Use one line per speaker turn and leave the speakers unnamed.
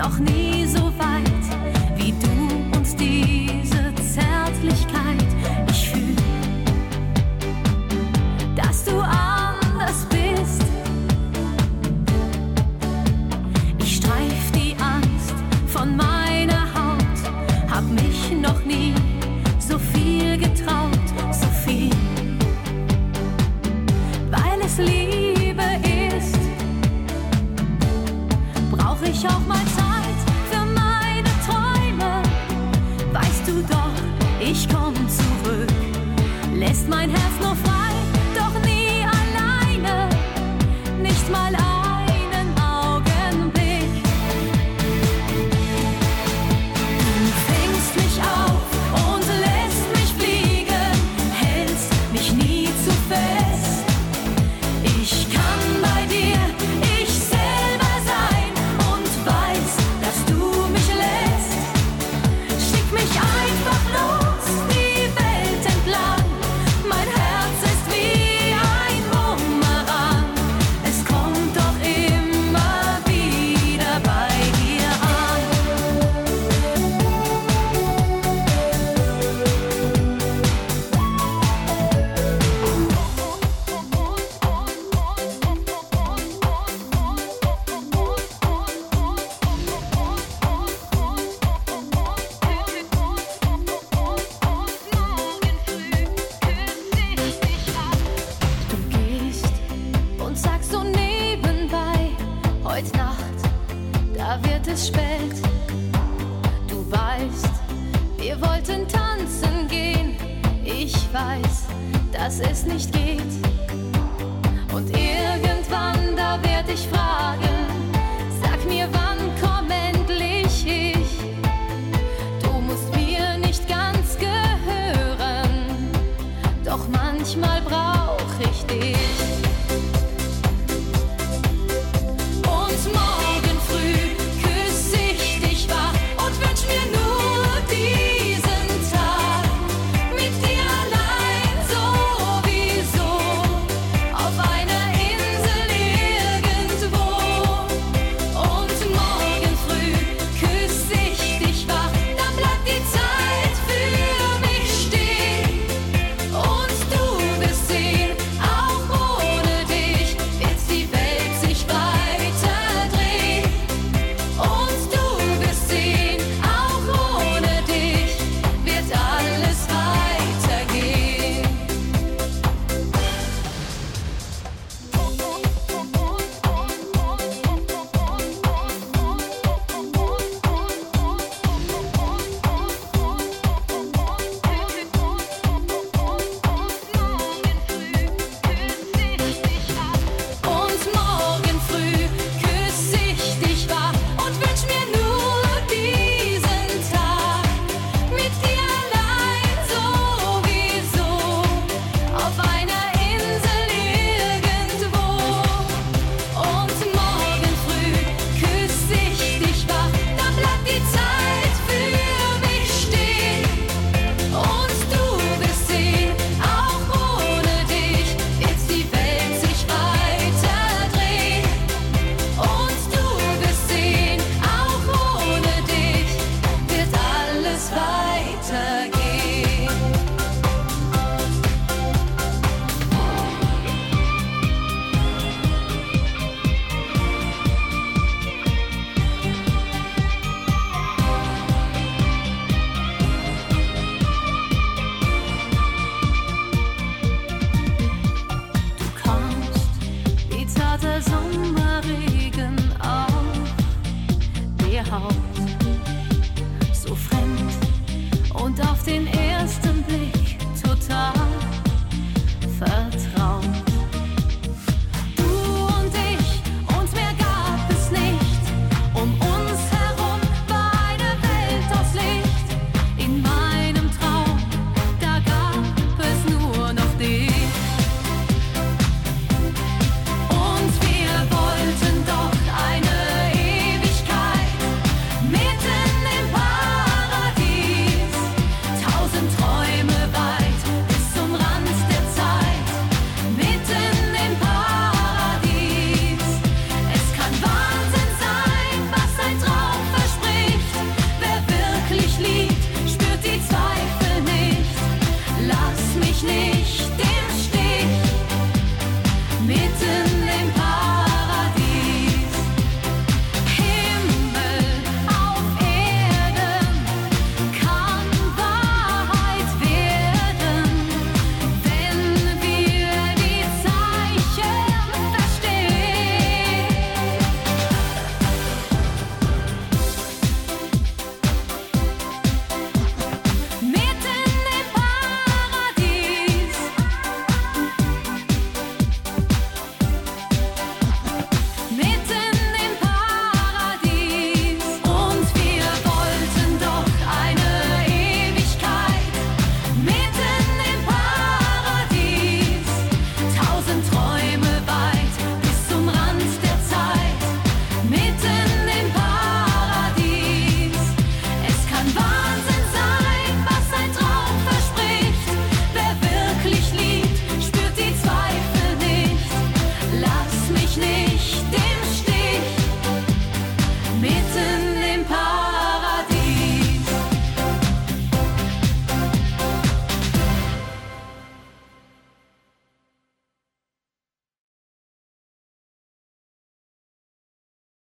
noch nie so weit wie du und diese Zärtlichkeit. Ich fühl, dass du anders bist. Ich streif die Angst von meiner Haut, hab mich noch nie so viel getraut, so viel, weil es Liebe ist. Brauch ich auch mal Zeit für meine Träume. Weißt du doch, ich komm zurück. Lässt mein Herz nur frei, doch nie alleine. Nicht mal einen Augenblick. Du fängst mich auf und lässt mich fliegen, hältst mich nie zu fest. Ich kann bei dir ich selber sein und weiß, dass du mich lässt. Schick mich einfach los, die Welt entlang. Mein Herz ist wie ein Bumerang. Es kommt doch immer wieder bei dir an. Du gehst und sagst so nebenbei, heute Nacht, da wird es spät. Du weißt, wir wollten tanzen gehen. Ich weiß, dass es nicht geht. Und irgendwann